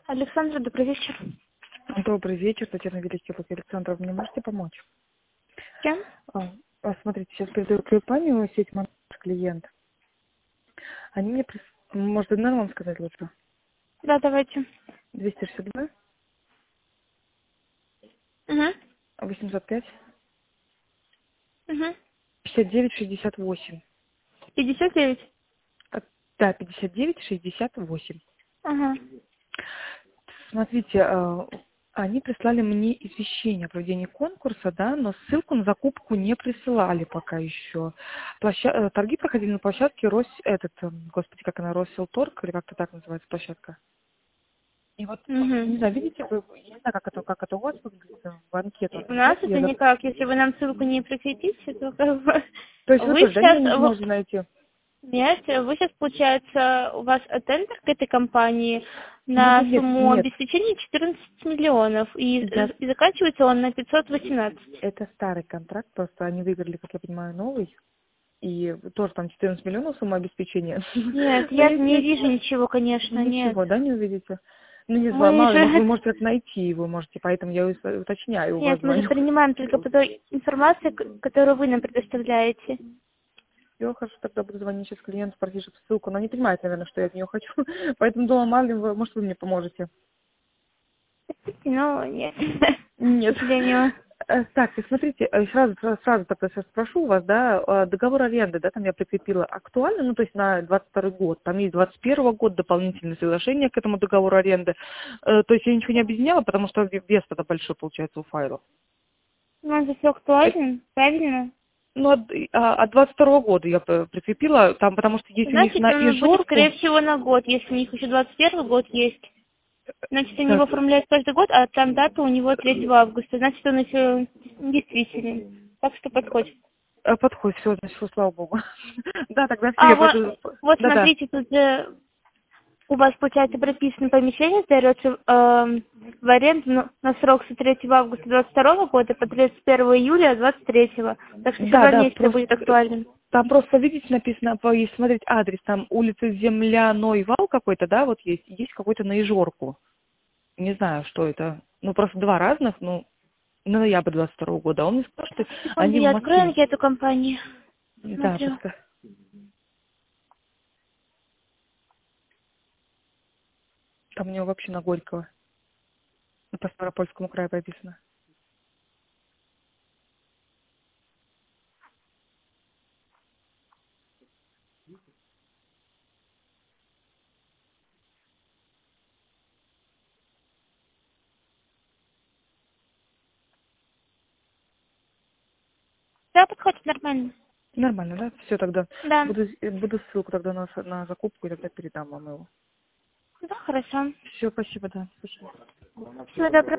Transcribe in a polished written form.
Александра, добрый вечер. Добрый вечер, Татьяна Великих. Александра, вы мне можете помочь? Кем? Смотрите, сейчас передаю компанию сеть «Монтаж» клиент. Они мне, может, номер вам сказать лучше? Да, давайте. 262 Угу. 805 Угу. 59 68. 59? Да, 59 68. Ага. Смотрите, они прислали мне извещение о проведении конкурса, да, но ссылку на закупку не присылали пока еще. Торги проходили на площадке господи, как она, Росселторг, или как-то так называется площадка. И вот, Угу. не знаю, видите, я не знаю, как это у вас выглядит в анкету. У нас это Я никак. Если вы нам ссылку не прикрепите, то как бы... То есть вы Вы тоже, да, меня сейчас... не сможете найти? Нет, вы сейчас, получается, у вас тендер к этой компании Нет, на нет, нет, сумму нет. обеспечения 14 миллионов, Я, и заканчивается он на 518. это старый контракт, просто они выиграли, как я понимаю, новый. И тоже там 14 миллионов сумма обеспечения. Нет, Но я не если вижу ничего, конечно, нет. ничего, да, не увидите? Ну, не знаю, Мы мало ли, может, вы же... можете это найти, вы можете, поэтому я уточняю, у вас Нет, мы же звоню. принимаем только по той информации, которую вы нам предоставляете. Все, хорошо, тогда буду звонить сейчас клиенту, спросить чтобы ссылку. Но они понимают, наверное, что я от нее хочу. Поэтому думала, мало ли, может, вы мне поможете. Ну, нет, к Нет. сожалению. Так, и смотрите, сразу тогда сейчас спрошу у вас, да, договор аренды, да, там я прикрепила актуально, ну, то есть на 22 год, там есть 21 год дополнительное соглашение к этому договору аренды, то есть я ничего не объединяла, потому что вес тогда большой получается у файлов. У нас же все Э, актуально, правильно? Ну, от 22 года я прикрепила, там, потому что есть у них Значит, на он будет, скорее ижорку, всего, на год. Если у них еще 21 год есть, значит, они его так, оформляют каждый год, а там дата у него 3 августа. Значит, он еще действителен. Так что подходит. подходит, все, значит, слава богу. Да, тогда все, А, я вот, просто, вот да-да. смотрите, тут же у вас, получается, прописано помещение, сдается в аренду на срок с 3 августа 22 года по 31 июля 23. Так что все Да, 2 да, месяца просто будет актуальным. там просто, видите, написано, если смотреть адрес, там улица Земляной вал какой-то, да, вот есть какой-то на Ижорку. Не знаю, что это. Ну, просто два разных, ну, на ноябрь 22 года. Он мне сказал, что Секунду, они в я открою Москве. анкету компании. Да, Смотрю. просто там у него вообще на Горького, по Ставропольскому краю прописано. Да, подходит нормально. Нормально, да? Все тогда. Да. Буду ссылку тогда на закупку и тогда передам вам его. Да, хорошо. Все, спасибо, да, спасибо. Всего доброго.